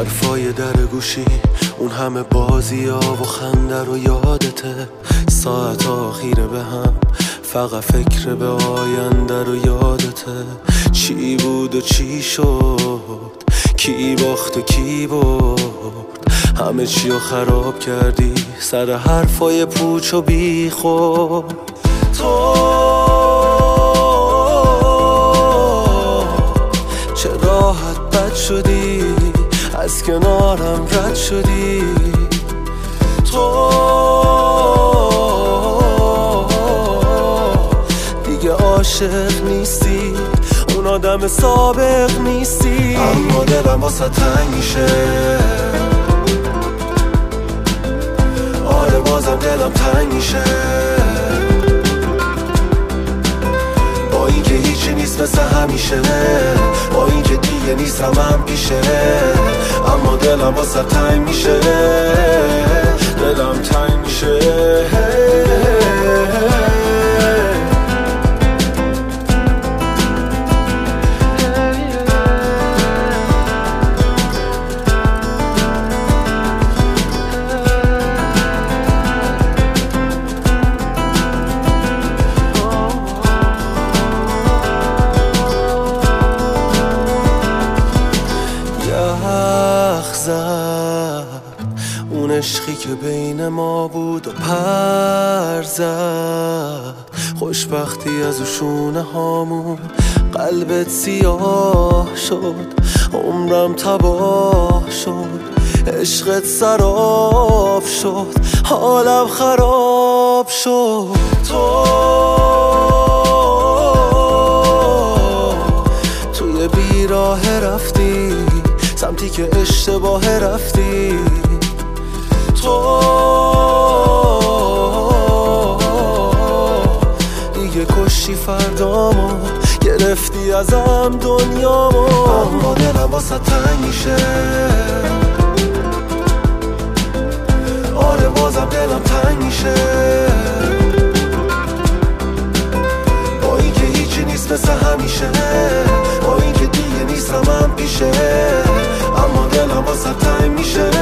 حرفای در گوشی، اون همه بازی ها و خنده رو یادته. ساعت آخیره به هم، فقط فکر به آینده رو یادته. چی بود و چی شد، کی باخت و کی برد، همه چی رو خراب کردی سر حرفای پوچ و بی خود. تو چه راحت بد شدی، از کنارم رد شدی. تو دیگه عاشق نیستی، اون آدم سابق نیستی. اما دلم واسه تنگ میشه، آره بازم دلم تنگ میشه. با اینکه هیچی نیست مثل همیشه، با اینکه دیگه نیستم هم پیشه، اما دلم واسه تنگ میشه، دلم تنگ میشه. اون عشقی که بین ما بود و پر زد، خوشبختی از او شونه هامون. قلبت سیاه شد، عمرم تباه شد، عشقت سراب شد، حالم خراب شد. تو توی بیراه رفتی، سمتی که اشتباه رفتی. تو دیگه کشتی فردامو، گرفتی ازم دنیامو. اما دلم واسه تنگ میشه، آره بازم دلم تنگ میشه. با اینکه هیچی نیست مثل همیشه، با اینکه دیگه نیستم هم پیشه، اما دلم واسه تنگ میشه.